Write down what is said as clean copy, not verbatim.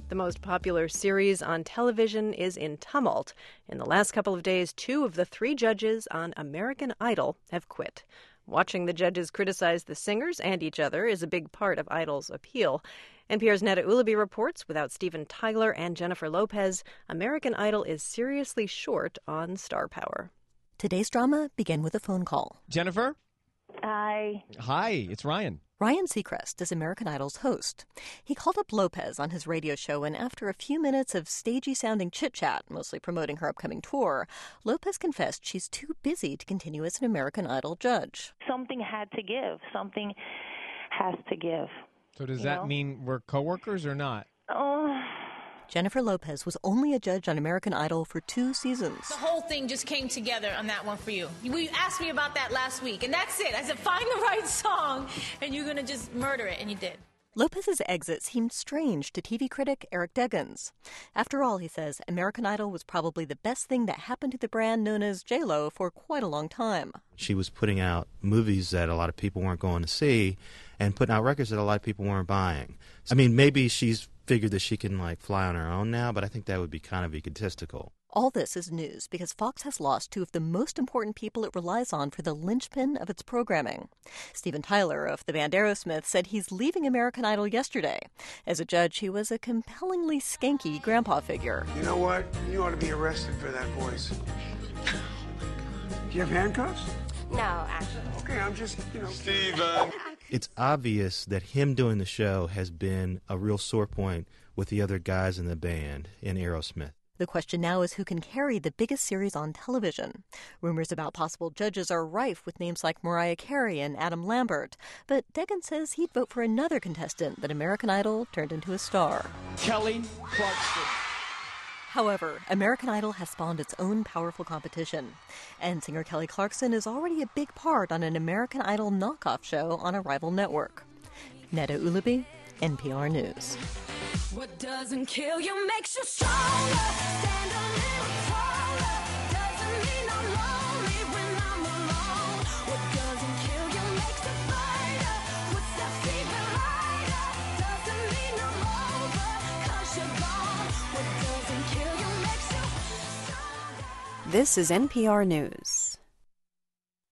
The most popular series on television is in tumult. In the last couple of days, 2 of the 3 judges on American Idol have quit. Watching the judges criticize the singers and each other is a big part of Idol's appeal. NPR's Neda Ulaby reports, without Steven Tyler and Jennifer Lopez, American Idol is seriously short on star power. Today's drama began with a phone call. Jennifer? Hi. Hi, it's Ryan. Ryan Seacrest is American Idol's host. He called up Lopez on his radio show, and after a few minutes of stagey-sounding chit-chat, mostly promoting her upcoming tour, Lopez confessed she's too busy to continue as an American Idol judge. Something had to give. Something has to give. So does that mean we're coworkers or not? Jennifer Lopez was only a judge on American Idol for 2 seasons. The whole thing just came together on that one for you. You asked me about that last week, and that's it. I said, find the right song, and you're going to just murder it, and you did. Lopez's exit seemed strange to TV critic Eric Deggans. After all, he says, American Idol was probably the best thing that happened to the brand known as J-Lo for quite a long time. She was putting out movies that a lot of people weren't going to see and putting out records that a lot of people weren't buying. I mean, maybe she's figured that she can, fly on her own now, but I think that would be kind of egotistical. All this is news because Fox has lost 2 of the most important people it relies on for the linchpin of its programming. Steven Tyler of the band Aerosmith said he's leaving American Idol yesterday. As a judge, he was a compellingly skanky grandpa figure. You know what? You ought to be arrested for that voice. Do you have handcuffs? No, actually. Okay, I'm just, Steven! It's obvious that him doing the show has been a real sore point with the other guys in the band in Aerosmith. The question now is who can carry the biggest series on television. Rumors about possible judges are rife with names like Mariah Carey and Adam Lambert. But Deggans says he'd vote for another contestant that American Idol turned into a star. Kelly Clarkson. However, American Idol has spawned its own powerful competition. And singer Kelly Clarkson is already a big part on an American Idol knockoff show on a rival network. Neda Ulaby, NPR News. What doesn't kill you makes you stronger. Stand a little taller. Doesn't mean I'm lonely when I'm alone. What doesn't kill you makes a fighter. Footsteps even lighter. Doesn't mean I'm over, 'cause you're gone. What doesn't kill you makes you stronger. This is NPR News.